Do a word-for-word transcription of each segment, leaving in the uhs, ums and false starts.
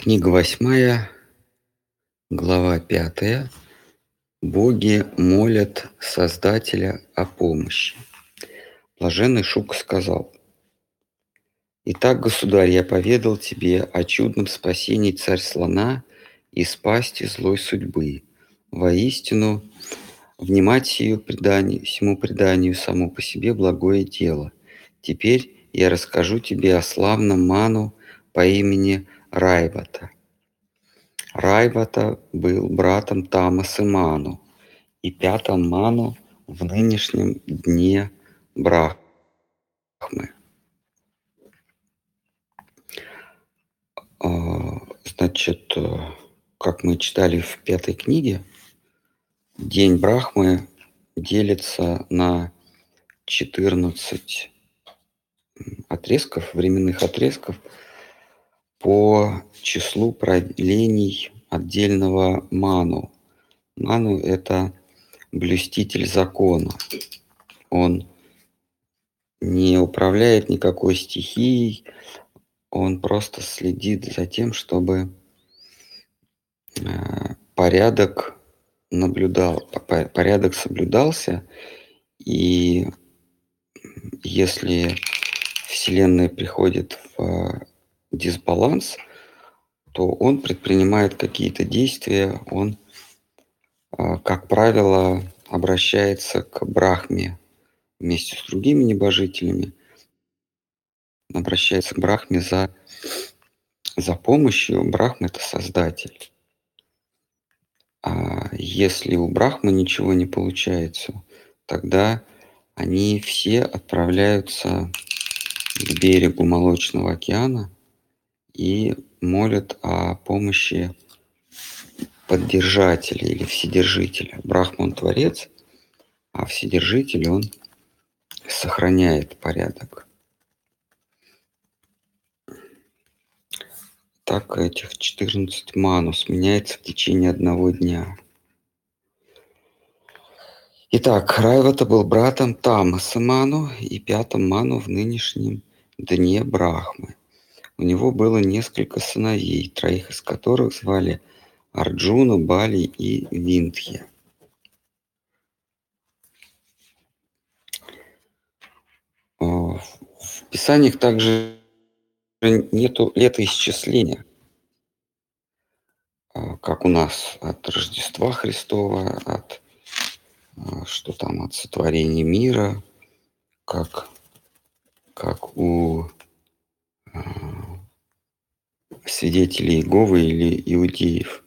Книга восьмая, глава пятая. Боги молят Создателя о помощи. Блаженный Шука сказал: «Итак, государь, я поведал тебе о чудном спасении царь-слона из пасти злой судьбы. Воистину, внимать сию преданию, сему преданию само по себе благое дело. Теперь я расскажу тебе о славном ману по имени Райвата. Райвата был братом Тамаса Ману и пятым Ману в нынешнем дне Брахмы. Значит, как мы читали в пятой книге, день Брахмы делится на четырнадцать отрезков, временных отрезков по числу проявлений отдельного Ману. Ману – это блюститель закона. Он не управляет никакой стихией, он просто следит за тем, чтобы порядок наблюдал, порядок соблюдался, и если Вселенная приходит в дисбаланс, то он предпринимает какие-то действия, он, как правило, обращается к Брахме вместе с другими небожителями, обращается к Брахме за, за помощью. Брахма – это Создатель. А если у Брахмы ничего не получается, тогда они все отправляются к берегу Молочного океана и молят о помощи поддержателя или вседержителя. Брахма – он творец, а вседержитель – он сохраняет порядок. Так этих четырнадцать ману сменяется в течение одного дня. Итак, Райвата был братом Тамаса Ману и пятым Ману в нынешнем дне Брахмы. У него было несколько сыновей, троих из которых звали Арджуну, Бали и Виндхи. В Писаниях также нету летоисчисления, как у нас от Рождества Христова, от что там, от сотворения мира, как, как у э, свидетелей Иеговы или иудеев.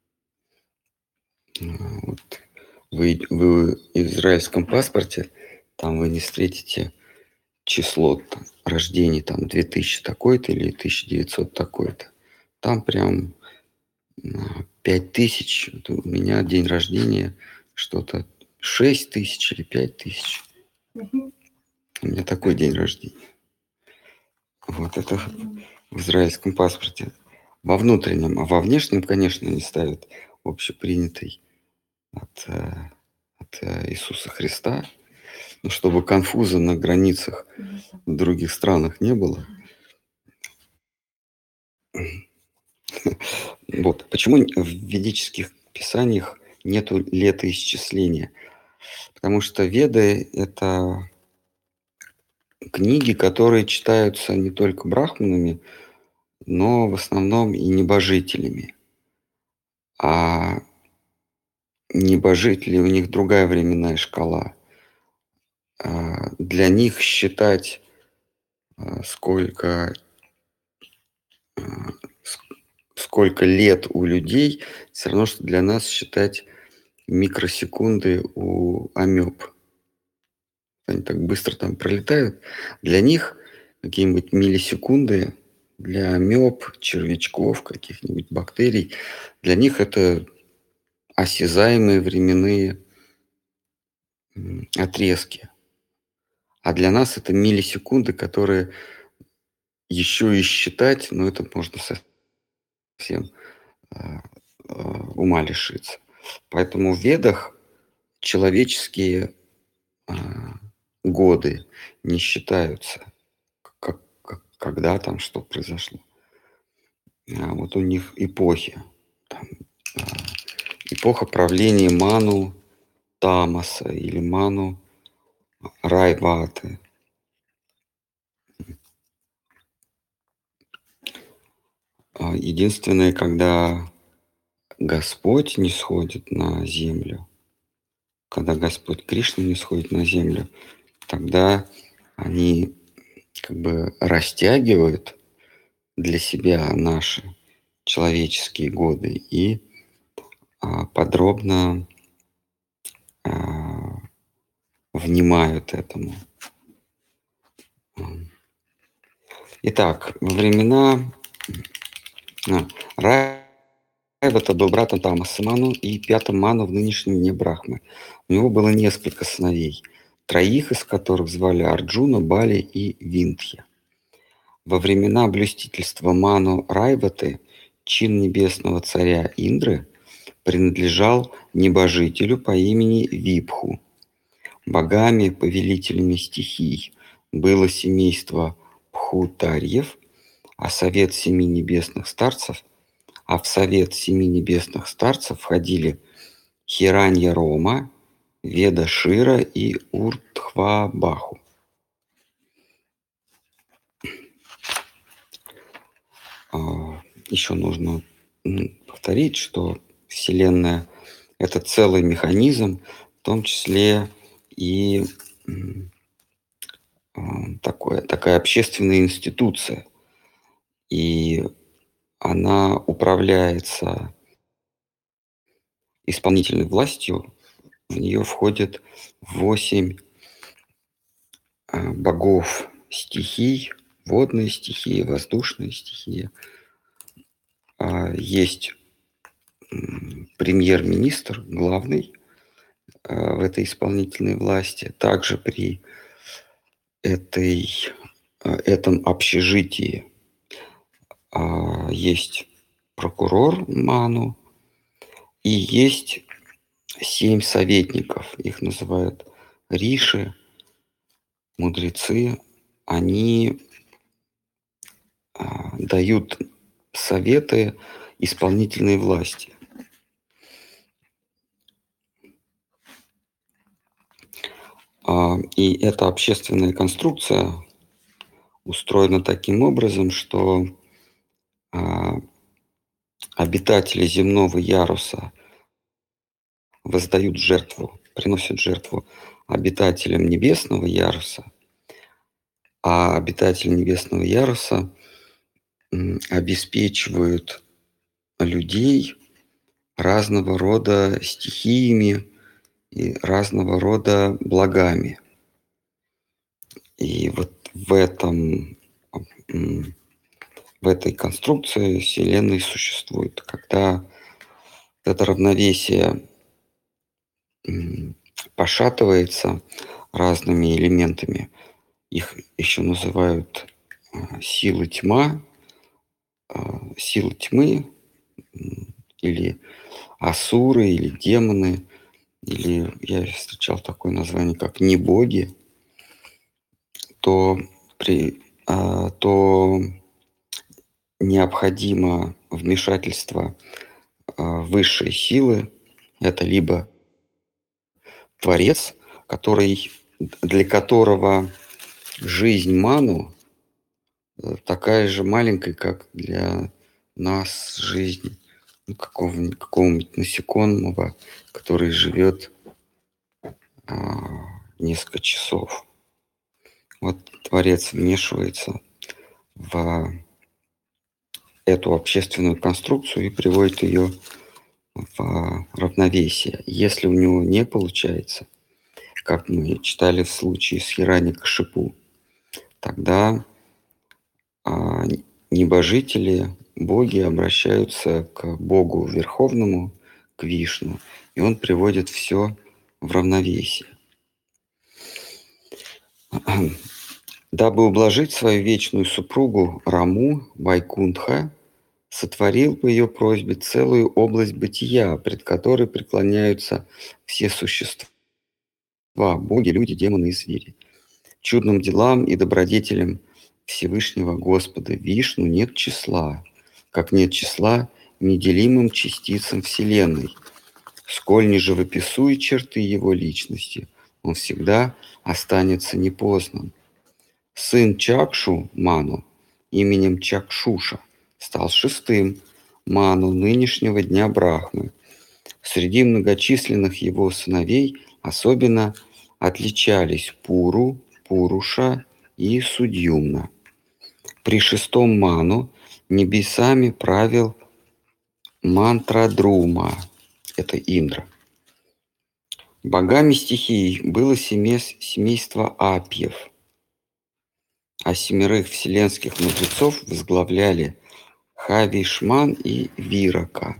Вот. Вы, вы в израильском паспорте, там вы не встретите число там, рождения там две тысячи такой-то или тысяча девятьсот такой-то. Там прям пять тысяч. У меня день рождения что-то шесть тысяч или пять тысяч. Угу. У меня такой день рождения. Вот это в израильском паспорте. Во внутреннем, а во внешнем, конечно, они ставят общепринятый от, от Иисуса Христа. Но чтобы конфуза на границах в других странах не было. Вот. Почему в ведических писаниях нету летоисчисления? Потому что Веды – это книги, которые читаются не только брахманами, но в основном и небожителями. А небожители, у них другая временная шкала. Для них считать, сколько, сколько лет у людей, все равно, что для нас считать микросекунды у амеб. Они так быстро там пролетают. Для них какие-нибудь миллисекунды, для амеб, червячков, каких-нибудь бактерий, для них это осязаемые временные отрезки. А для нас это миллисекунды, которые еще и считать, ну это можно совсем э, э, ума лишиться. Поэтому в Ведах человеческие э, годы не считаются, как, как, когда там что произошло. А, вот у них эпохи. Там, а, эпоха правления Ману Тамаса или Ману Райваты. А, единственное, когда Господь не сходит на землю, когда Господь Кришна не сходит на землю, тогда они как бы растягивают для себя наши человеческие годы и а, подробно а, внимают этому. Итак, во времена а, Райвата был братом Тамаса Ману и пятым Ману в нынешнем дне Брахмы. У него было несколько сыновей, троих из которых звали Арджуна, Бали и Виндхи. Во времена блюстительства Ману Райваты чин небесного царя Индры принадлежал небожителю по имени Випху. Богами, повелителями стихий было семейство Пхутарьев, а совет семи небесных старцев, а в совет семи небесных старцев входили Хиранья Рома, Веда Шира и Уртхвабаху. Еще нужно повторить, что Вселенная – это целый механизм, в том числе и такое, такая общественная институция. И она управляется исполнительной властью. В нее входит восемь богов стихий, водные стихии, воздушные стихии. Есть премьер-министр, главный в этой исполнительной власти. Также при этой, этом общежитии есть прокурор Ману и есть семь советников. Их называют риши, мудрецы. Они дают советы исполнительной власти. И эта общественная конструкция устроена таким образом, что обитатели земного яруса воздают жертву, приносят жертву обитателям небесного яруса, а обитатели небесного яруса обеспечивают людей разного рода стихиями и разного рода благами. И вот в этом, в этой конструкции Вселенной существует, когда это равновесие пошатывается разными элементами. Их еще называют силы тьма, силы тьмы, или асуры, или демоны, или я встречал такое название, как небоги, то, при, то необходимо вмешательство высшей силы. Это либо Творец, который, для которого жизнь Ману такая же маленькая, как для нас жизнь ну, какого-нибудь, какого-нибудь насекомого, который живет а, несколько часов. Вот Творец вмешивается в эту общественную конструкцию и приводит ее в равновесие. Если у него не получается, как мы читали в случае с Хираникшипу, тогда а, небожители, боги обращаются к Богу Верховному, к Вишну, и он приводит все в равновесие. Дабы ублажить свою вечную супругу Раму, Вайкунтха сотворил по ее просьбе целую область бытия, пред которой преклоняются все существа, боги, люди, демоны и звери. Чудным делам и добродетелям Всевышнего Господа Вишну нет числа. как нет числа неделимым частицам Вселенной. Сколь не живописует черты его личности, он всегда останется непознан. Сын Чакшу, Ману, именем Чакшуша, стал шестым Ману нынешнего дня Брахмы. Среди многочисленных его сыновей особенно отличались Пуру, Пуруша и Судьюмна. При шестом Ману небесами правил Мантрадрума, это Индра. Богами стихий было семейство Апьев, а семерых вселенских мудрецов возглавляли Хавишман и Вирака.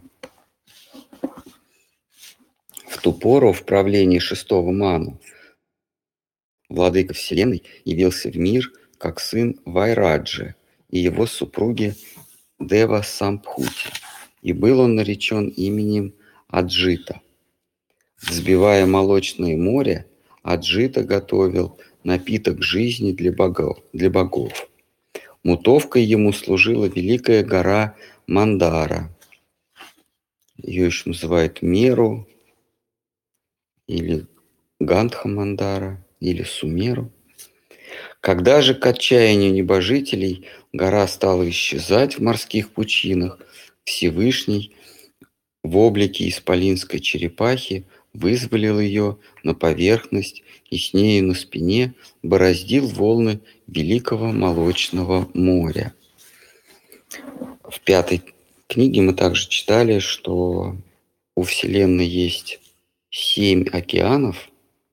В ту пору в правлении шестого Ману владыка Вселенной явился в мир как сын Вайраджи и его супруги Дева Самбхути, и был он наречен именем Аджита. Взбивая молочное море, Аджита готовил напиток жизни для богов. Для богов. Мутовкой ему служила великая гора Мандара. Ее еще называют Меру, или Гандха Мандара, или Сумеру. Когда же к отчаянию небожителей гора стала исчезать в морских пучинах, Всевышний в облике исполинской черепахи вызволил ее на поверхность и с нею на спине бороздил волны великого молочного моря. В пятой книге мы также читали, что у Вселенной есть семь океанов.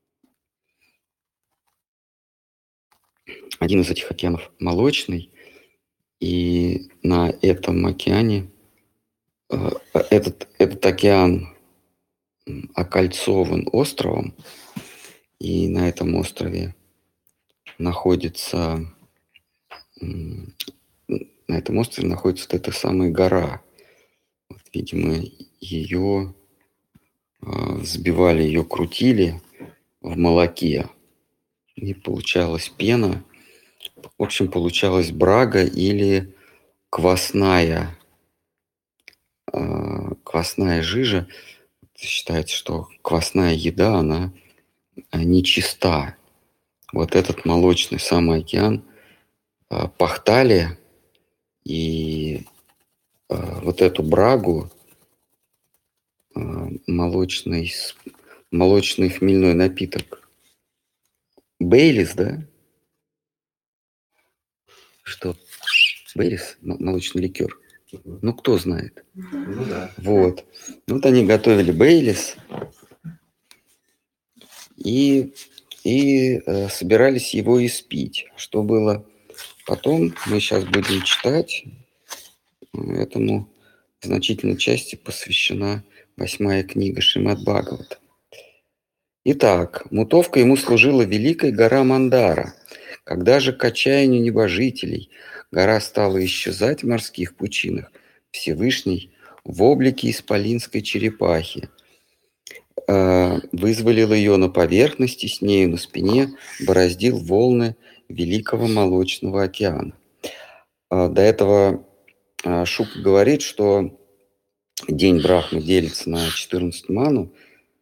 Один из этих океанов молочный, и на этом океане этот, этот океан окольцован островом, и на этом острове находится на этом острове находится вот эта самая гора. Вот, видимо, ее взбивали, ее крутили в молоке, и получалась пена. В общем, получалась брага или квасная, квасная жижа. Считается, что квасная еда, она нечиста. Вот этот молочный самый океан пахтали, и вот эту брагу, молочный, молочный хмельной напиток Бейлис, да? Что? Бейлис? Молочный ликер. Ну, кто знает? Ну да. Вот. Вот они готовили Бейлис и, и э, собирались его испить. Что было потом, мы сейчас будем читать. Этому в значительной части посвящена восьмая книга Шримад Бхагавата. Итак, мутовка ему служила великая гора Мандара. Когда же к отчаянию небожителей гора стала исчезать в морских пучинах, Всевышний в облике исполинской черепахи э, вызволил ее на поверхности, с нею на спине бороздил волны великого молочного океана. Э, до этого э, Шука говорит, что день Брахмы делится на четырнадцать ману,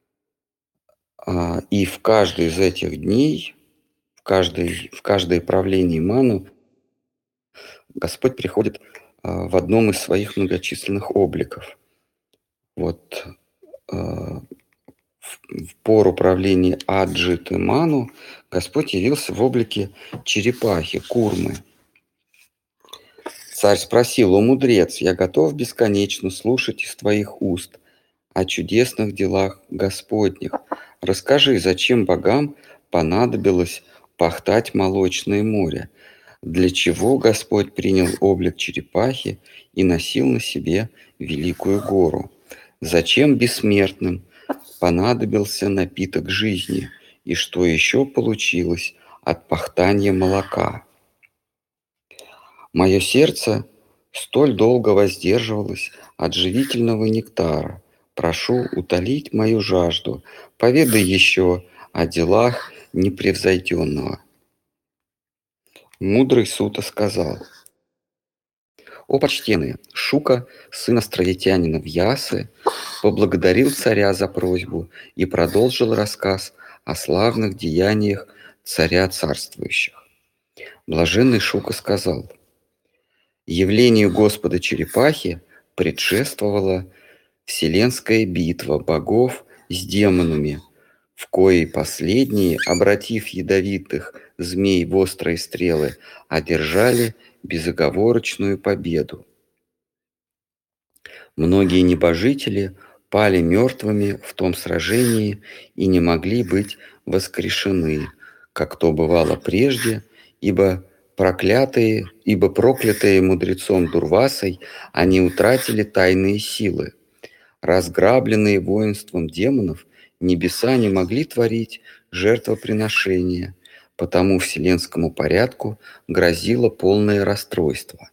э, и в каждый из этих дней, в, каждой, в каждое правление ману Господь приходит э, в одном из своих многочисленных обликов. Вот э, в, в пору правления Аджиты Ману Господь явился в облике черепахи, курмы. Царь спросил: «О мудрец, я готов бесконечно слушать из твоих уст о чудесных делах Господних. Расскажи, зачем богам понадобилось пахтать молочное море? Для чего Господь принял облик черепахи и носил на себе великую гору? Зачем бессмертным понадобился напиток жизни? И что еще получилось от пахтания молока? Мое сердце столь долго воздерживалось от живительного нектара. Прошу утолить мою жажду. Поведай еще о делах непревзойденного». Мудрый Сута сказал: «О, почтенные, Шука, сын островитянина Вьясы, поблагодарил царя за просьбу и продолжил рассказ о славных деяниях царя царствующих. Блаженный Шука сказал: явлению Господа Черепахи предшествовала вселенская битва богов с демонами, в коей последние, обратив ядовитых змей в острые стрелы, одержали безоговорочную победу. Многие небожители пали мертвыми в том сражении и не могли быть воскрешены, как то бывало прежде, ибо проклятые, ибо проклятые мудрецом Дурвасой, они утратили тайные силы. Разграбленные воинством демонов, небеса не могли творить жертвоприношения, потому вселенскому порядку грозило полное расстройство.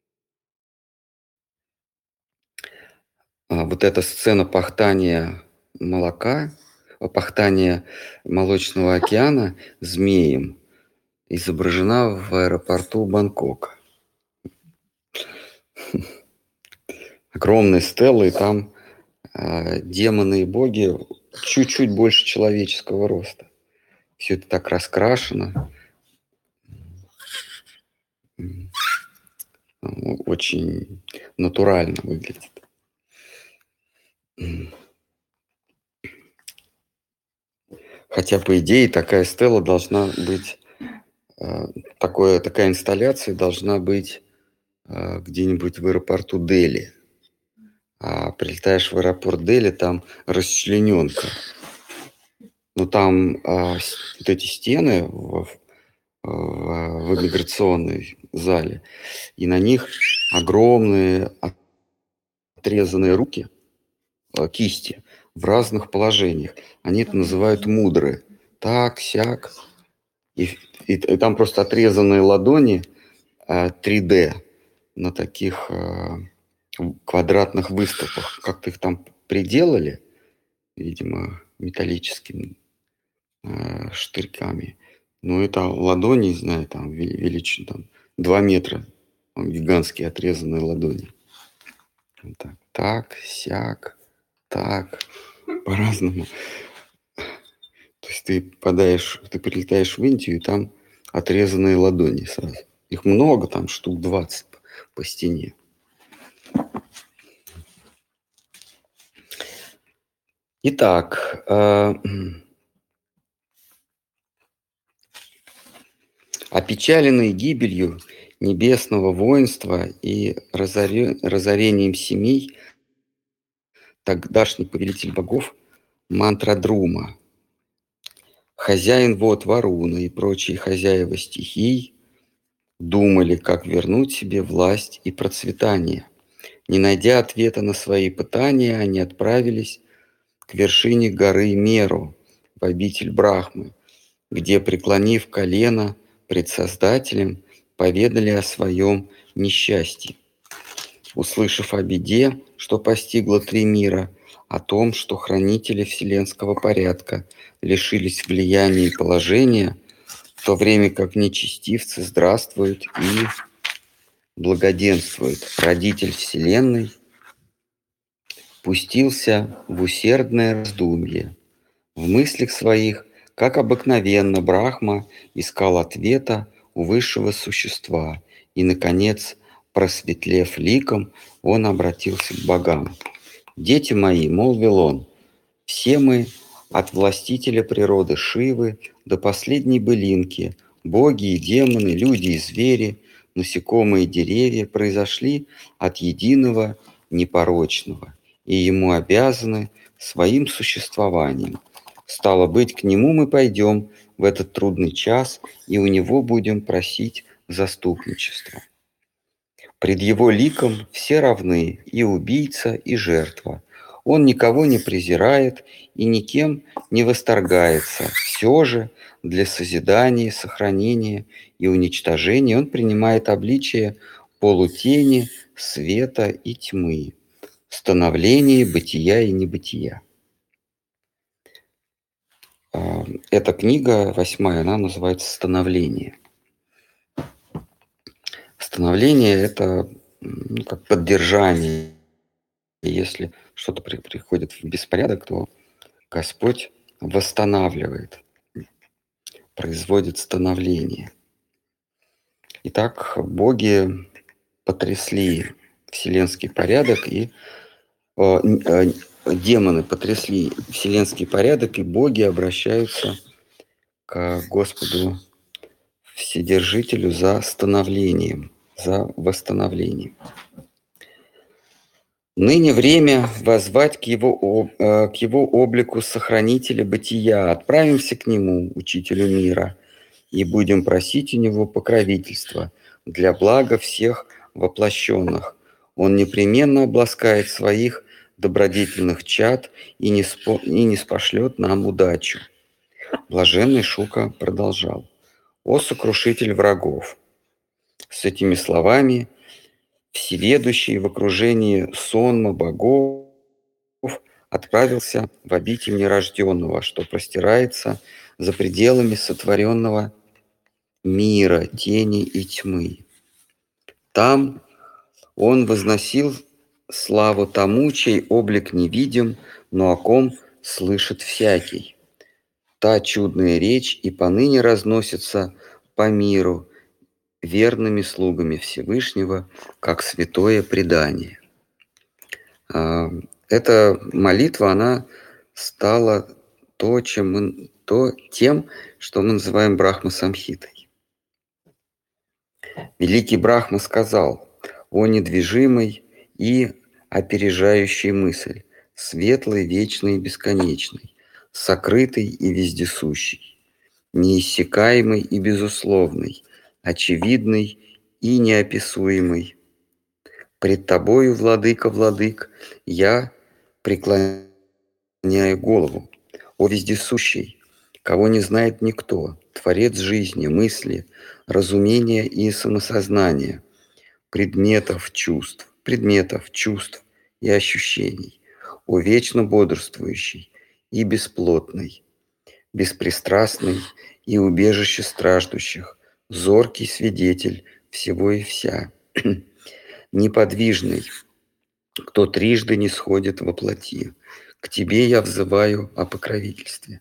А вот эта сцена пахтания молока, пахтания молочного океана змеем изображена в аэропорту Бангкока. Огромные стелы, и там э, демоны и боги чуть-чуть больше человеческого роста. Все это так раскрашено. Очень натурально выглядит. Хотя, по идее, такая стела должна быть, э, такое, такая инсталляция должна быть э, где-нибудь в аэропорту Дели. А прилетаешь в аэропорт Дели, там расчлененка. Ну, там а, с- вот эти стены в, в, в иммиграционной зале, и на них огромные отрезанные руки, э, кисти в разных положениях. Они это называют мудры. Так, сяк. И, и- и там просто отрезанные ладони э, три дэ на таких э, квадратных выступах. Как-то их там приделали, видимо, металлическими э, штырьками. Ну, это ладони, не знаю, там ве- величина там, два метра. Там гигантские отрезанные ладони. Вот так, так, сяк, так, по-разному. То есть ты попадаешь, ты прилетаешь в Индию, и там отрезанные ладони сразу. Их много, там штук двадцать по, по стене. Итак, э, опечаленные гибелью небесного воинства и разоре- разорением семей, тогдашний повелитель богов Мантрадрума, хозяин вод Варуна и прочие хозяева стихий думали, как вернуть себе власть и процветание. Не найдя ответа на свои пытания, они отправились к вершине горы Меру, в обитель Брахмы, где, преклонив колено пред Создателем, поведали о своем несчастье. Услышав о беде, что постигло три мира, о том, что хранители вселенского порядка лишились влияния и положения, в то время как нечестивцы здравствуют и благоденствуют, родитель вселенной пустился в усердное раздумье. В мыслях своих, как обыкновенно, Брахма искал ответа у высшего существа, и, наконец, просветлев ликом, он обратился к богам. «Дети мои, — молвил он, — все мы от властителя природы Шивы до последней былинки, боги и демоны, люди и звери, насекомые и деревья произошли от единого непорочного, и ему обязаны своим существованием. Стало быть, к нему мы пойдем в этот трудный час, и у него будем просить заступничества. Пред его ликом все равны, и убийца, и жертва. Он никого не презирает и никем не восторгается. Все же для созидания, сохранения и уничтожения он принимает обличие полутени, света и тьмы, становление бытия и небытия. А, Эта книга, восьмая, она называется «Становление». Становление – это ну, как поддержание. И если что-то при приходит в беспорядок, то Господь восстанавливает, производит становление. Итак, боги потрясли вселенский порядок, и э, н- э, демоны потрясли вселенский порядок, и боги обращаются к Господу Вседержителю за становлением, за восстановлением. Ныне время воззвать к его, об- э, к его облику сохранителя бытия. Отправимся к нему, учителю мира, и будем просить у него покровительства для блага всех воплощенных. Он непременно обласкает своих добродетельных чад и не, спо, и не спошлет нам удачу. Блаженный Шука продолжал. О сокрушитель врагов! С этими словами всеведущий в окружении сонма богов отправился в обитель нерожденного, что простирается за пределами сотворенного мира, тени и тьмы. Там он возносил славу тому, чей облик невидим, но о ком слышит всякий. Та чудная речь и поныне разносится по миру верными слугами Всевышнего, как святое предание. А, Эта молитва, она стала то, чем мы, то, тем, что мы называем Брахма-самхитой. Великий Брахма сказал: «О недвижимый и опережающий мысль, светлый, вечный и бесконечный, сокрытый и вездесущий, неиссякаемый и безусловный, очевидный и неописуемый. Пред тобою, владыка владык, я преклоняю голову. О вездесущий, кого не знает никто, творец жизни, мысли, разумения и самосознания, предметов чувств, предметов чувств и ощущений, о вечно бодрствующий и бесплотный, беспристрастный и убежище страждущих, зоркий свидетель всего и вся, неподвижный, кто трижды не сходит во плоти. К тебе я взываю о покровительстве.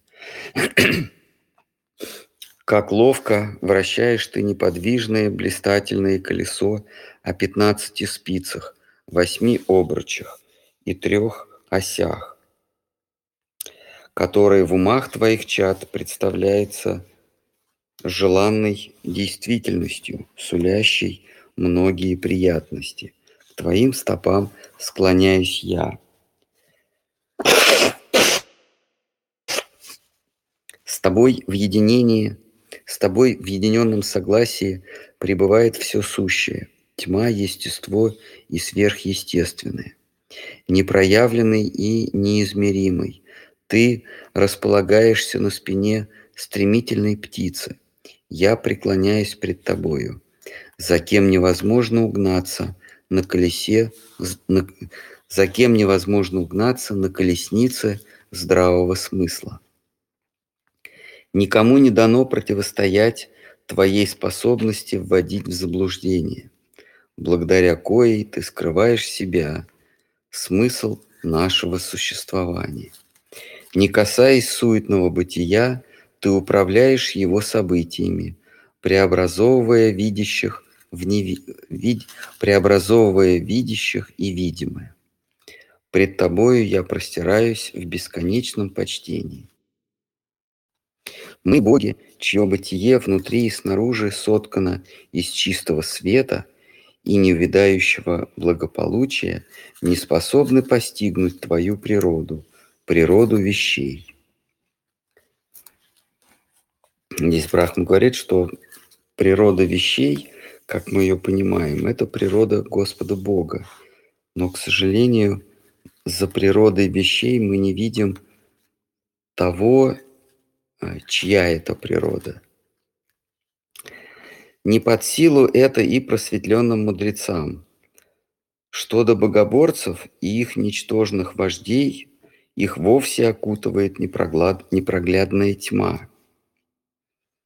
Как ловко вращаешь ты неподвижное блистательное колесо о пятнадцати спицах, восьми обручах и трех осях, которые в умах твоих чад представляется желанной действительностью, сулящей многие приятности. К твоим стопам склоняюсь я. С тобой в единении, с тобой в единенном согласии пребывает все сущее, тьма, естество и сверхъестественное, непроявленный и неизмеримый. Ты располагаешься на спине стремительной птицы. Я преклоняюсь пред тобою. За кем невозможно угнаться на колесе, на, за кем невозможно угнаться на колеснице здравого смысла. Никому не дано противостоять твоей способности вводить в заблуждение, благодаря коей ты скрываешь себя, смысл нашего существования. Не касаясь суетного бытия, ты управляешь его событиями, преобразовывая видящих в неви... вид... преобразовывая видящих и видимое. Пред тобою я простираюсь в бесконечном почтении. Мы боги, чье бытие внутри и снаружи соткано из чистого света и неувядающего благополучия, не способны постигнуть твою природу, природу вещей. Здесь Брахма говорит, что природа вещей, как мы ее понимаем, это природа Господа Бога. Но, к сожалению, за природой вещей мы не видим того, чья это природа. Не под силу это и просветленным мудрецам. Что до богоборцев и их ничтожных вождей, их вовсе окутывает непроглад... непроглядная тьма.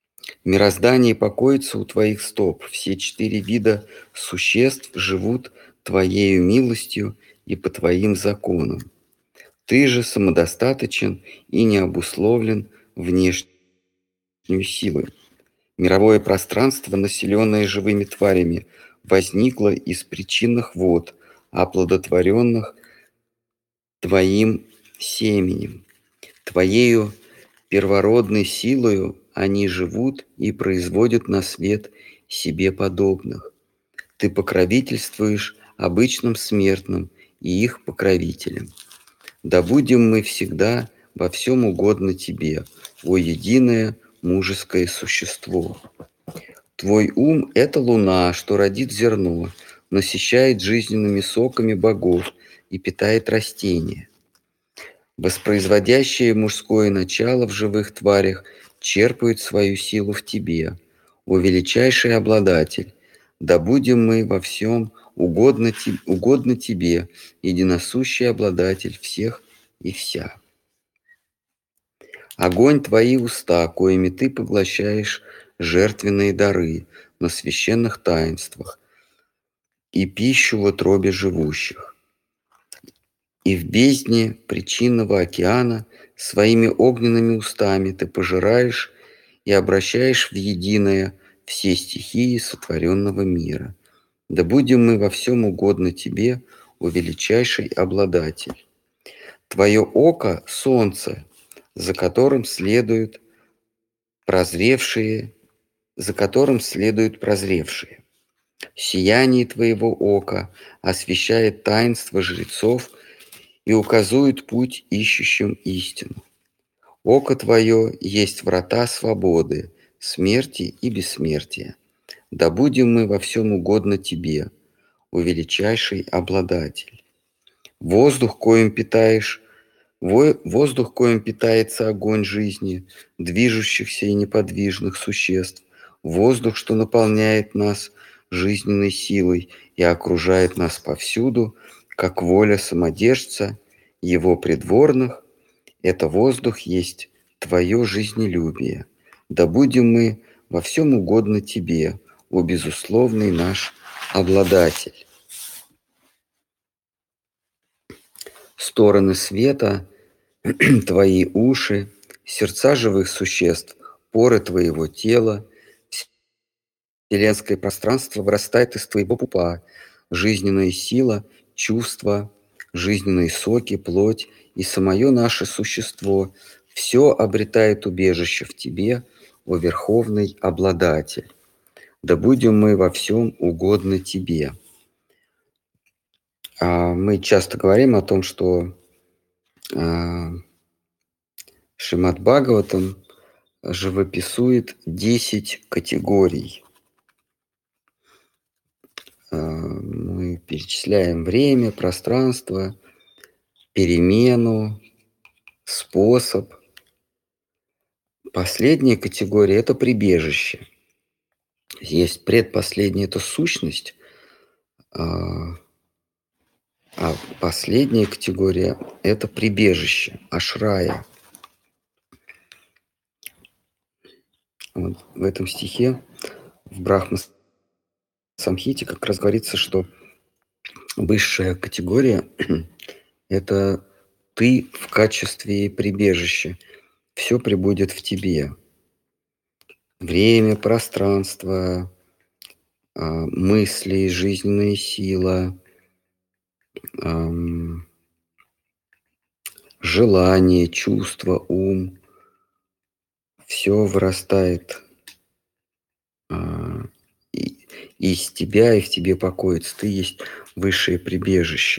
Мироздание покоится у твоих стоп. Все четыре вида существ живут Твоею милостью и по Твоим законам. Ты же самодостаточен и не обусловлен внешней силой. Мировое пространство, населенное живыми тварями, возникло из причинных вод, оплодотворенных Твоим семенем. Твоею первородной силою они живут и производят на свет себе подобных. Ты покровительствуешь обычным смертным и их покровителям. Да будем мы всегда во всем угодно Тебе, о единое мужеское существо. Твой ум – это луна, что родит зерно, насыщает жизненными соками богов и питает растения. Воспроизводящее мужское начало в живых тварях черпает свою силу в Тебе, о величайший обладатель. Да будем мы во всем угодно, угодно Тебе, единосущий обладатель всех и вся. Огонь Твои уста, коими Ты поглощаешь жертвенные дары на священных таинствах и пищу в утробе живущих. И в бездне причинного океана своими огненными устами Ты пожираешь и обращаешь в единое все стихии сотворенного мира. Да будем мы во всем угодно Тебе, о величайший обладатель. Твое око – солнце, за которым следуют прозревшие, за которым следуют прозревшие. Сияние Твоего ока освещает таинство жрецов и указует путь ищущим истину. Око Твое есть врата свободы, смерти и бессмертия. Да будем мы во всем угодно Тебе, о величайший обладатель. Воздух, коим питаешь, воздух, коим питается огонь жизни, движущихся и неподвижных существ, воздух, что наполняет нас жизненной силой и окружает нас повсюду, как воля самодержца, его придворных, это воздух есть Твое жизнелюбие. Да будем мы во всем угодно Тебе, о безусловный наш обладатель. Стороны света, Твои уши, сердца живых существ, поры Твоего тела, вселенское пространство вырастает из Твоего пупа, жизненная сила, чувства, жизненные соки, плоть и самое наше существо – все обретает убежище в Тебе, о верховный обладатель. Да будем мы во всем угодно Тебе. Мы часто говорим о том, что Шримад Бхагаватам живописует десять категорий. Мы перечисляем время, пространство, перемену, способ. Последняя категория – это прибежище. Есть предпоследняя – это сущность, а последняя категория – это прибежище, ашрая. Вот в этом стихе, в Брахма Самхите, как раз говорится, что высшая категория – это ты в качестве прибежища. Все пребудет в тебе. Время, пространство, мысли, жизненная сила, желание, чувство, ум. Все вырастает из тебя, и в тебе покоится. Ты есть высшее прибежище.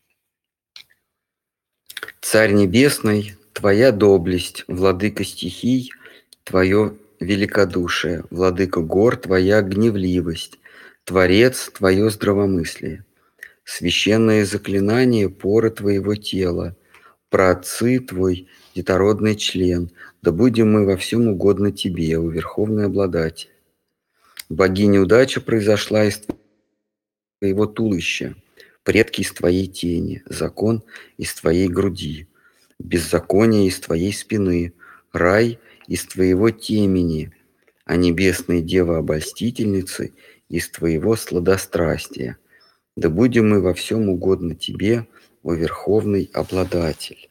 Царь Небесный, Твоя доблесть, владыка стихий, Твое великодушие, владыка гор, Твоя гневливость, Творец, Твое здравомыслие, священное заклинание, поры Твоего тела, праотцы Твой детородный член, да будем мы во всем угодно Тебе, о верховный обладатель. Богиня удача произошла из Твоего туловища, предки из Твоей тени, закон из Твоей груди, беззаконие из Твоей спины, рай из Твоего темени, а небесные девы-обольстительницы из Твоего сладострастия. Да будем мы во всем угодно тебе, о Верховный Обладатель.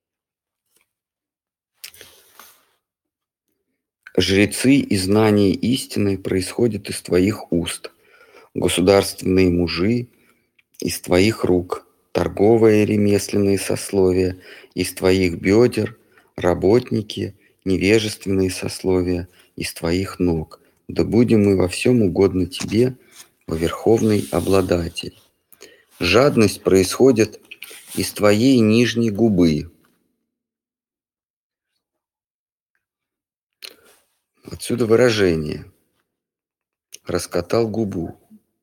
Жрецы и знание истины происходят из твоих уст, государственные мужи из твоих рук, торговые и ремесленные сословия из твоих бедер, работники, невежественные сословия из твоих ног. Да будем мы во всем угодно тебе, о Верховный Обладатель. Жадность происходит из твоей нижней губы. Отсюда выражение «раскатал губу».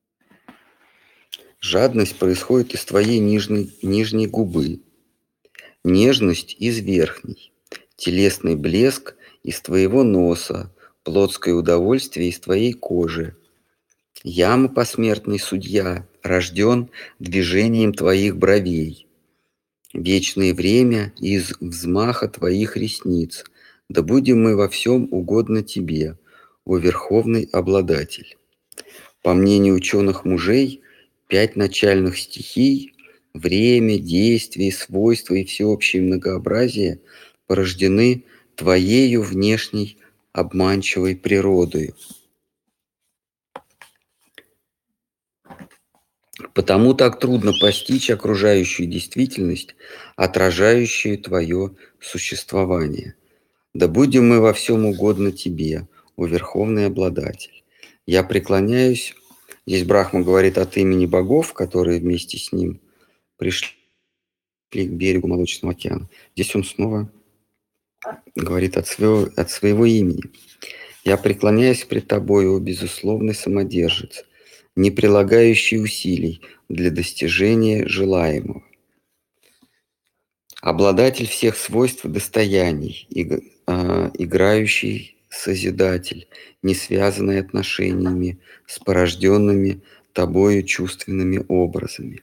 Жадность происходит из твоей нижней, нижней губы, нежность из верхней, телесный блеск из твоего носа, плотское удовольствие из твоей кожи. Яма посмертный судья рожден движением твоих бровей. Вечное время из взмаха твоих ресниц. Да будем мы во всем угодно тебе, о Верховный Обладатель. По мнению ученых мужей, пять начальных стихий – время, действие, свойства и всеобщее многообразие – порождены твоею внешней обманчивой природою. Потому так трудно постичь окружающую действительность, отражающую твое существование. Да будем мы во всем угодно тебе, о Верховный Обладатель. Я преклоняюсь, здесь Брахма говорит от имени богов, которые вместе с ним пришли к берегу Молочного океана. Здесь он снова говорит от своего, от своего имени. Я преклоняюсь пред тобой, о безусловный самодержец, не прилагающий усилий для достижения желаемого. Обладатель всех свойств и достояний, иг, э, играющий Созидатель, не связанный отношениями с порожденными тобою чувственными образами.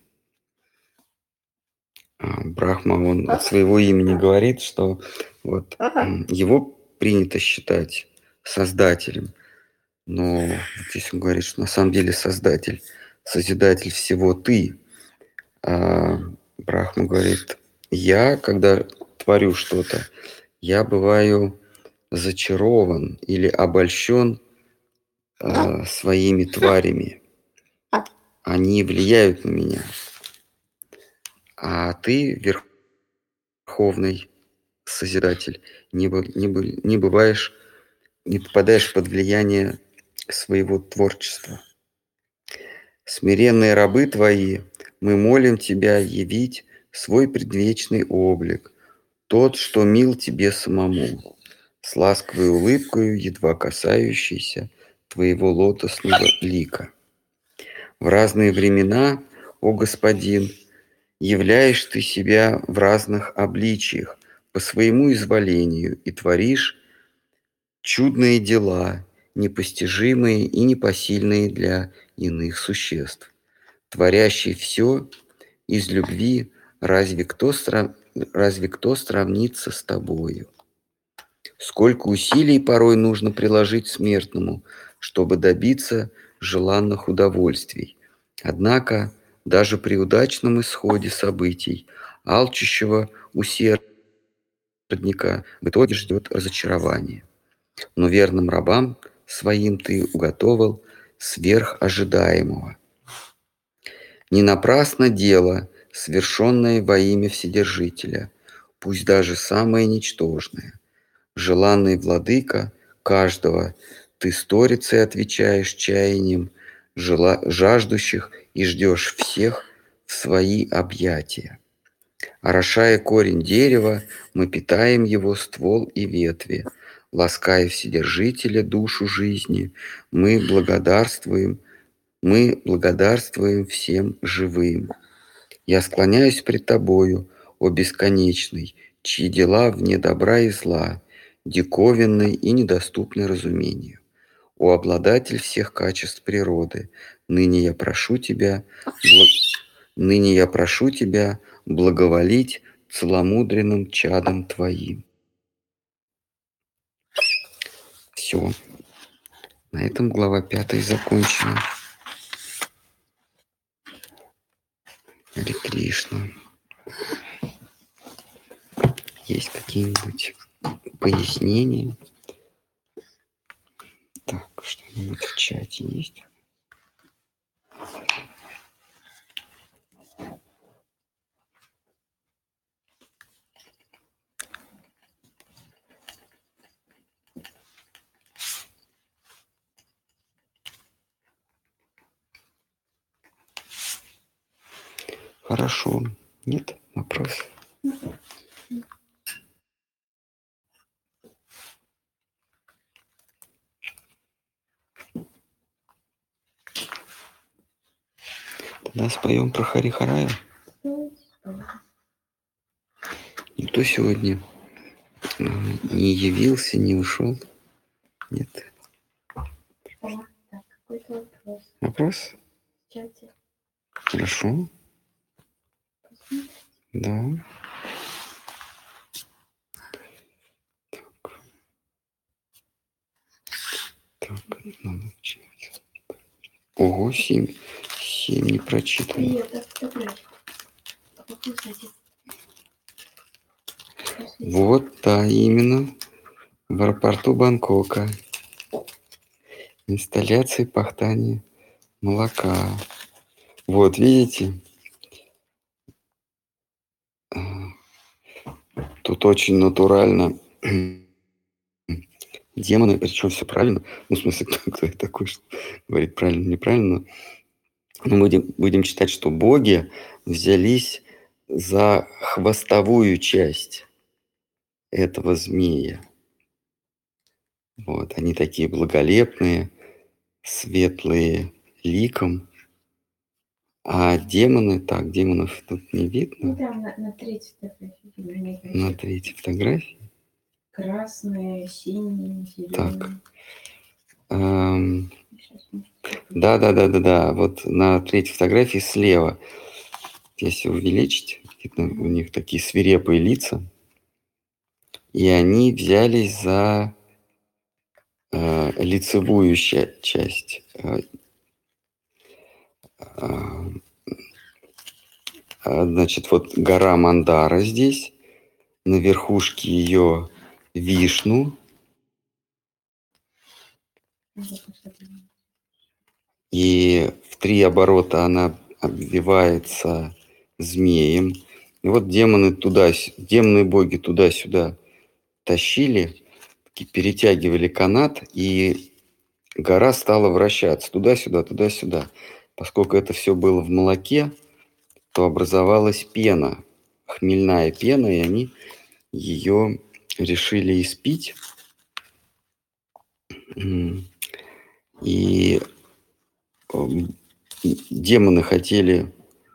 Брахма, он от своего имени говорит, что вот его принято считать создателем, но здесь он говорит, что на самом деле создатель, созидатель всего ты. А Брахма говорит, я, когда творю что-то, я бываю зачарован или обольщен э, своими тварями. Они влияют на меня. А ты, Верховный Созидатель, не, не, не бываешь, не попадаешь под влияние своего творчества. Смиренные рабы твои, мы молим тебя явить свой предвечный облик, тот, что мил тебе самому, с ласковой улыбкою, едва касающейся твоего лотосного лика. В разные времена, о Господин, являешь ты себя в разных обличиях по своему изволению и творишь чудные дела, непостижимые и непосильные для иных существ. Творящий все из любви, разве кто, срав... разве кто сравнится с тобою? Сколько усилий порой нужно приложить смертному, чтобы добиться желанных удовольствий. Однако даже при удачном исходе событий алчущего усердника в итоге ждет разочарование. Но верным рабам своим ты уготовил сверх ожидаемого. Не напрасно дело, совершенное во имя Вседержителя, пусть даже самое ничтожное. Желанный владыка каждого, ты сторицей отвечаешь чаянием жела... жаждущих и ждешь всех в свои объятия. Орошая корень дерева, мы питаем его ствол и ветви. Лаская Вседержителя душу жизни, мы благодарствуем, мы благодарствуем всем живым. Я склоняюсь пред тобою, о бесконечный, чьи дела вне добра и зла, диковинны и недоступны разумению. О обладатель всех качеств природы, ныне я прошу тебя, бл... ныне я прошу тебя благоволить целомудренным чадом твоим. Все. На этом глава пятая закончена. Харе Кришна. Есть какие-нибудь пояснения? Так, что-нибудь в чате есть? Хорошо. Нет вопросов? Тогда споем про Харихарая. Никто сегодня не явился, не ушел? Нет. Так, какой-то вопрос. Вопрос? В чате. Хорошо. Посмотрите. Да. Так. Так, надо читать. Ого, семь. Семь не прочитано. Привет, это фотография. Покусайте. Вот, да, именно. В аэропорту Бангкока. Инсталляции пахтания молока. Вот, видите? Тут очень натурально. Демоны, причем все правильно. Ну, в смысле, кто, кто я такой, что говорит правильно, неправильно. Но мы будем, будем читать, что боги взялись за хвостовую часть этого змея. Вот, они такие благолепные, светлые ликом. А демоны, так, демонов тут не видно. Ну, там на, на третьей фотографии. На третьей фотографии. Красные, синие, зеленые. Так. Эм, да, да, да, да, да. Вот на третьей фотографии слева, если увеличить, видно, у них такие свирепые лица. И они взялись за э, лицевую часть. Э, э, значит, вот гора Мандара здесь, на верхушке ее Вишну. И в три оборота она обвивается змеем. И вот демоны туда, демоны боги туда-сюда тащили, перетягивали канат, и гора стала вращаться туда-сюда, туда-сюда. Поскольку это все было в молоке, то образовалась пена, хмельная пена, и они ее решили испить. И демоны хотели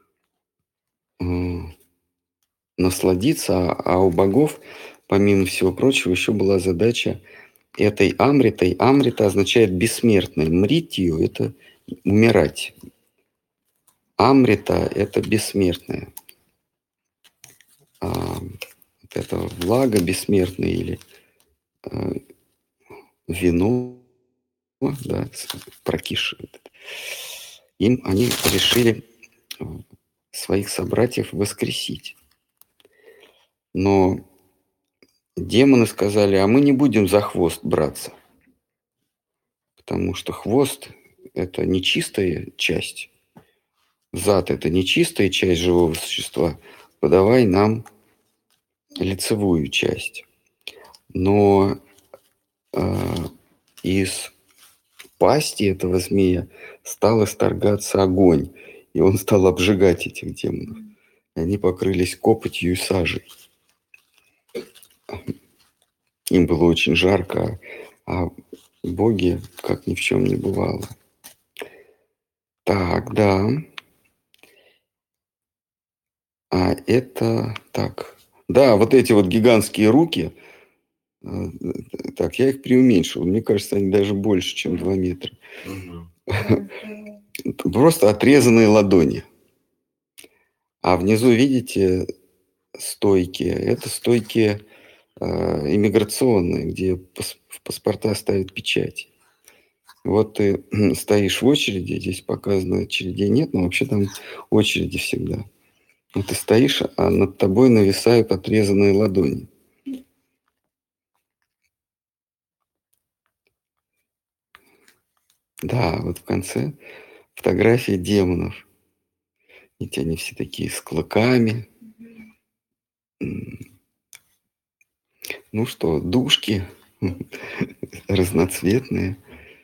насладиться, а у богов, помимо всего прочего, еще была задача этой амритой. Амрита означает бессмертный. Мритью – это умирать. Амрита – это бессмертное. А, вот это влага бессмертная или а, вино, да, прокисшее. Им они решили своих собратьев воскресить. Но демоны сказали, а мы не будем за хвост браться. Потому что хвост – это нечистая часть. Зад – это нечистая часть живого существа. Подавай нам лицевую часть. Но э, из пасти этого змея стал исторгаться огонь. И он стал обжигать этих демонов. И они покрылись копотью и сажей. Им было очень жарко, а боги, как ни в чем не бывало. Так, да. А это так. Да, вот эти вот гигантские руки, так, я их преуменьшил. Мне кажется, они даже больше, чем два метра. Просто отрезанные ладони. А внизу, видите, стойки. Это стойки э, иммиграционные, где в паспорта ставят печать. Вот ты стоишь в очереди, здесь показано очередей нет, но вообще там очереди всегда. Ну, ты стоишь, а над тобой нависают отрезанные ладони. Да, вот в конце фотографии демонов. Эти они все такие с клыками. М. Ну что, душки разноцветные.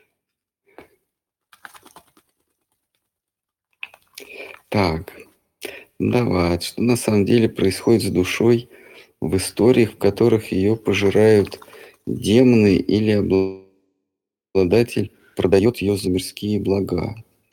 Так, давай, что на самом деле происходит с душой в историях, в которых ее пожирают демоны или обладатель продает ее за мирские блага?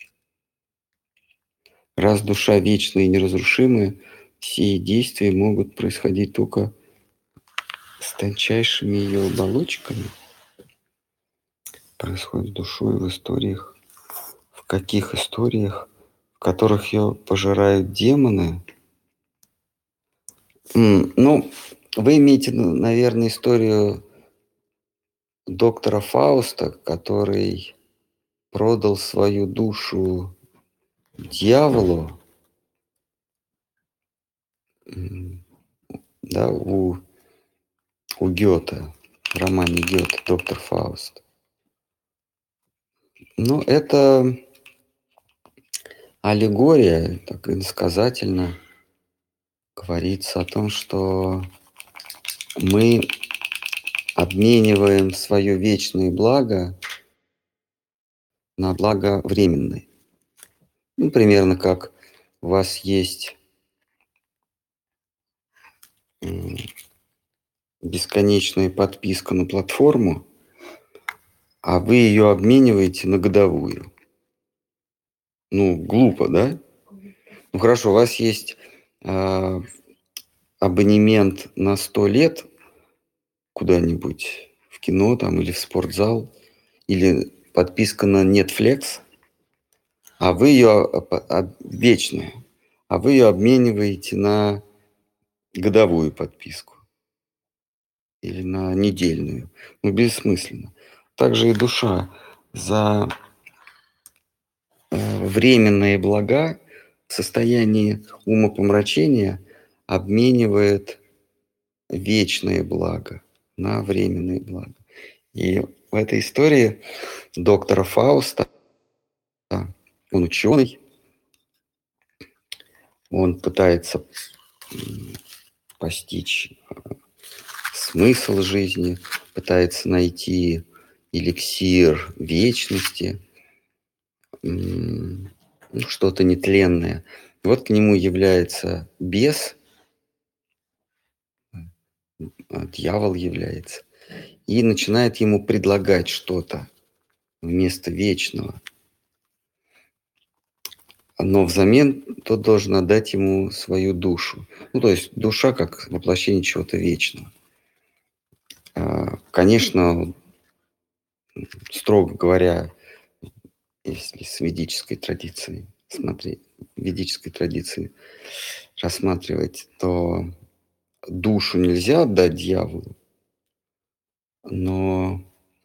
Раз душа вечная и неразрушимая, все действия могут происходить только с тончайшими ее оболочками. Происходит с душой в историях. В каких историях, в которых ее пожирают демоны? М, ну, вы имеете, ну, наверное, историю доктора Фауста, который продал свою душу дьяволу. М, да, у, у Гёте, в романе Гёте «Доктор Фауст». Ну, это аллегория, так иносказательно говорится о том, что мы обмениваем свое вечное благо на благо временное. Ну, примерно как у вас есть м, бесконечная подписка на платформу, а вы ее обмениваете на годовую. Ну, глупо, да? Ну, хорошо, у вас есть а, абонемент на сто лет куда-нибудь в кино там или в спортзал, или подписка на Netflix, а вы ее вечную, а вы ее обмениваете на годовую подписку или на недельную. Ну, бессмысленно. Также и душа за э, временные блага в состоянии умопомрачения обменивает вечное благо на временные блага. И в этой истории доктора Фауста, он ученый, он пытается постичь смысл жизни, пытается найти эликсир вечности, ну, что-то нетленное. И вот к нему является бес, дьявол является, и начинает ему предлагать что-то вместо вечного. Но взамен тот должен отдать ему свою душу. Ну, то есть душа как воплощение чего-то вечного. Конечно, строго говоря, если с ведической традицией смотреть, ведической традиции рассматривать, то душу нельзя отдать дьяволу, но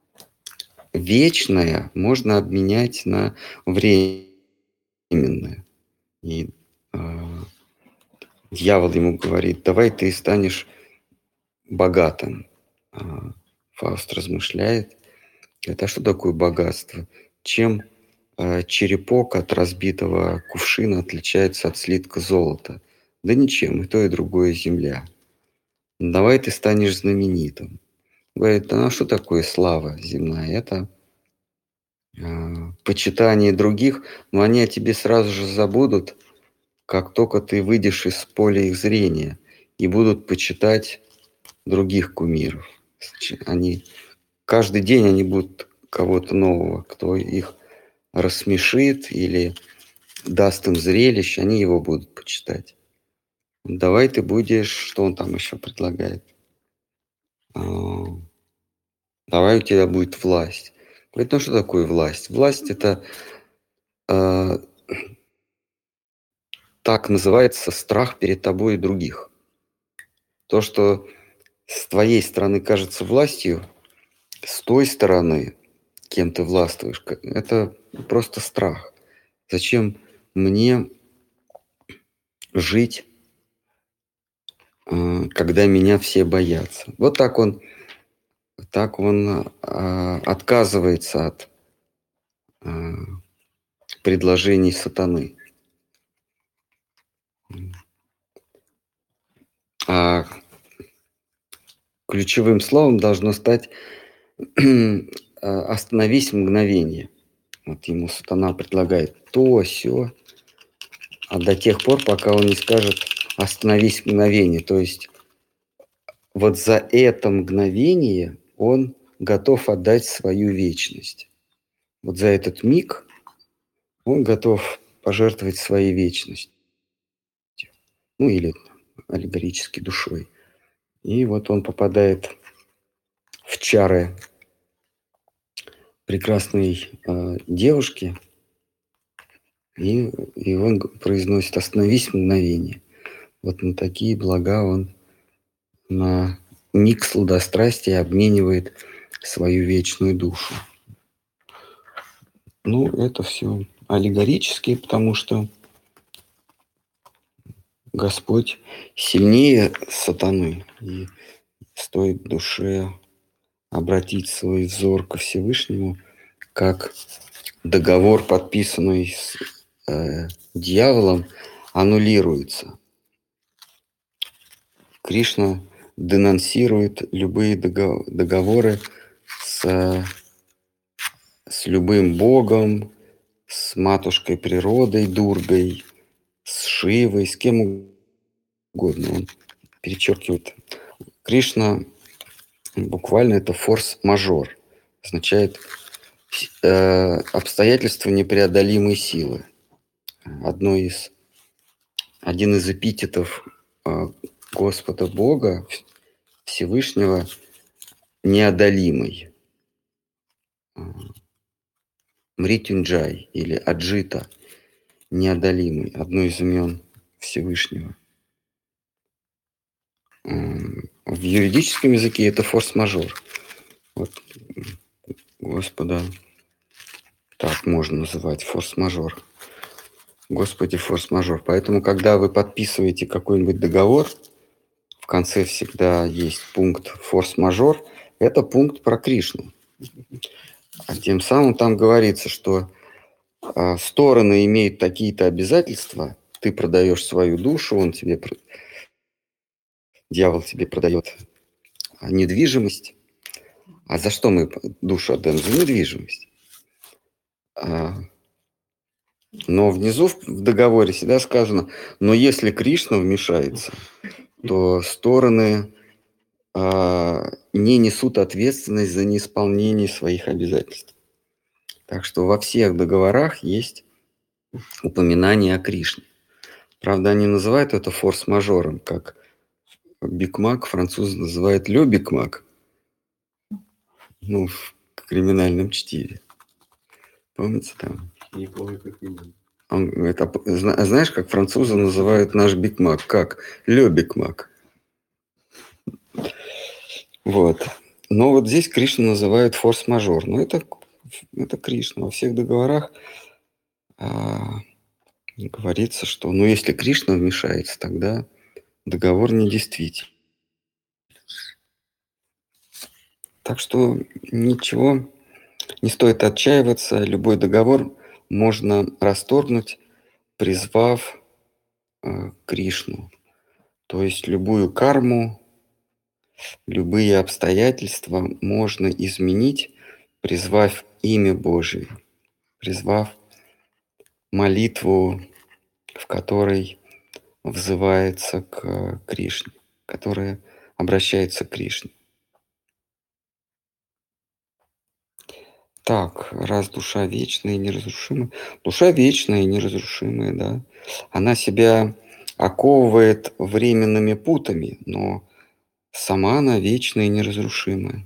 вечное можно обменять на временное. И э, дьявол ему говорит: давай ты станешь богатым. А Фауст размышляет: это что такое богатство? Чем э, черепок от разбитого кувшина отличается от слитка золота? Да ничем, и то, и другое земля. Давай ты станешь знаменитым. Говорит: а что такое слава земная? Это э, почитание других, но они о тебе сразу же забудут, как только ты выйдешь из поля их зрения, и будут почитать других кумиров. Они каждый день они будут кого-то нового, кто их рассмешит или даст им зрелище, они его будут почитать. Давай ты будешь, что он там еще предлагает? А, давай у тебя будет власть. Говорит: ну что такое власть? Власть это э, так называется страх перед тобой и других. То, что с твоей стороны кажется властью, с той стороны, кем ты властвуешь, это просто страх. Зачем мне жить э, когда меня все боятся. Вот так он, так он э, отказывается от э, предложений сатаны. А ключевым словом должно стать э, «остановись мгновение». Вот ему сатана предлагает то, сё, а до тех пор, пока он не скажет «остановись мгновение». То есть вот за это мгновение он готов отдать свою вечность. Вот за этот миг он готов пожертвовать своей вечностью. Ну или аллегорически душой. И вот он попадает в чары прекрасной э, девушки, и, и он произносит «остановись мгновение». Вот на такие блага он на миг сладострастия обменивает свою вечную душу. Ну, это все аллегорически, потому что Господь сильнее сатаны, и стоит душе обратить свой взор ко Всевышнему, как договор, подписанный с э, дьяволом, аннулируется. Кришна денонсирует любые договоры с, с любым богом, с матушкой природой, Дургой, с Шивой, с кем угодно. Он перечеркивает. Кришна буквально это форс-мажор. Означает э, обстоятельства непреодолимой силы. Одно из, один из эпитетов э, Господа Бога Всевышнего неодолимый. Мритюнджай или Аджита неодолимый. Одно из имен Всевышнего. В юридическом языке это форс-мажор. Вот Господа так можно называть, форс-мажор. Господи, форс-мажор. Поэтому, когда вы подписываете какой-нибудь договор, в конце всегда есть пункт форс-мажор. Это пункт про Кришну. А тем самым там говорится, что а, стороны имеют такие-то обязательства. Ты продаешь свою душу, он тебе, дьявол тебе продает недвижимость. А за что мы душу отдаем? За недвижимость. А, но внизу в договоре всегда сказано, но если Кришна вмешается, то стороны а, не несут ответственность за неисполнение своих обязательств. Так что во всех договорах есть упоминание о Кришне. Правда, они называют это форс-мажором, как Биг Мак французы называют Ле Биг Мак. Ну, в криминальном чтиве. Помните там? Не помню, как именно. Он, это, знаешь, как французы называют наш Биг Мак? Как? Ле Биг Мак. Вот. Но вот здесь Кришна называют форс-мажор. Но это, это Кришна. Во всех договорах а, говорится, что ну, если Кришна вмешается, тогда договор недействителен. Так что ничего, не стоит отчаиваться. Любой договор можно расторгнуть, призвав э, Кришну. То есть любую карму, любые обстоятельства можно изменить, призвав имя Божие, призвав молитву, в которой взывается к Кришне, которая обращается к Кришне. Так, раз душа вечная и неразрушимая. Душа вечная и неразрушимая, да. Она себя оковывает временными путами, но сама она вечная и неразрушимая.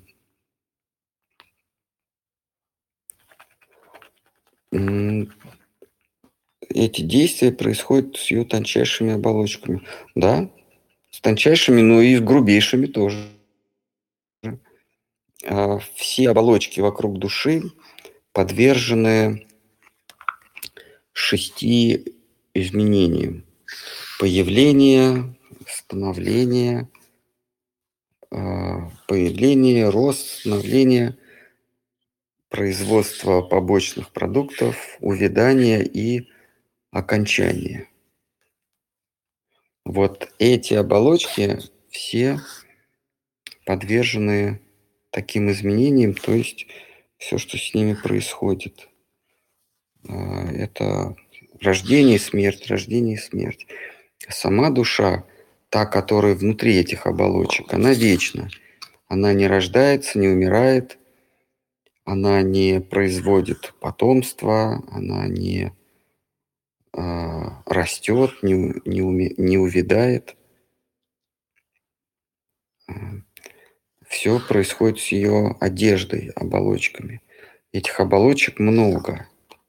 Эти действия происходят с ее тончайшими оболочками. Да, с тончайшими, но и с грубейшими тоже. Все оболочки вокруг души подвержены шести изменениям. Появление, становление, появление, рост, становление, производство побочных продуктов, увядание и окончание. Вот эти оболочки все подвержены таким изменениям, то есть все, что с ними происходит. Это рождение и смерть, рождение и смерть. Сама душа, та, которая внутри этих оболочек, она вечна. Она не рождается, не умирает, она не производит потомства, она не э, растет, не, не, уми, не увядает. Все происходит с ее одеждой, оболочками. Этих оболочек много.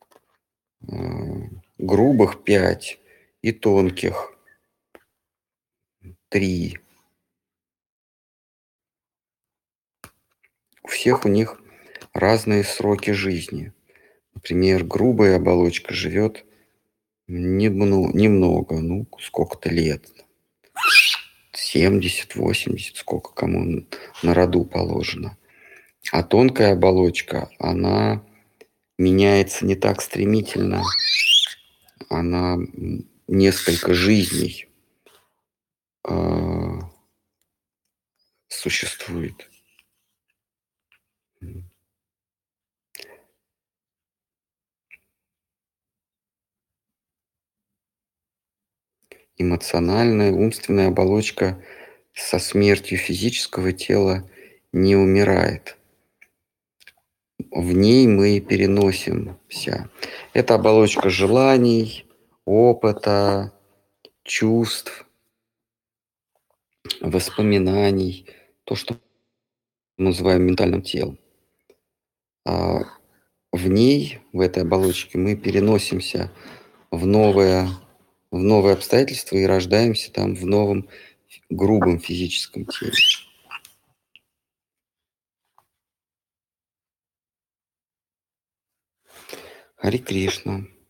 Грубых пять и тонких три. У всех у них разные сроки жизни. Например, грубая оболочка живет немного, ну, сколько-то лет. семьдесят, восемьдесят, сколько кому на роду положено. А тонкая оболочка, она меняется не так стремительно. Она несколько жизней э, существует. Эмоциональная, умственная оболочка со смертью физического тела не умирает. В ней мы переносимся. Это оболочка желаний, опыта, чувств, воспоминаний, то, что мы называем ментальным телом. А в ней, в этой оболочке, мы переносимся в новое, в новые обстоятельства и рождаемся там в новом грубом физическом теле. Харе Кришна.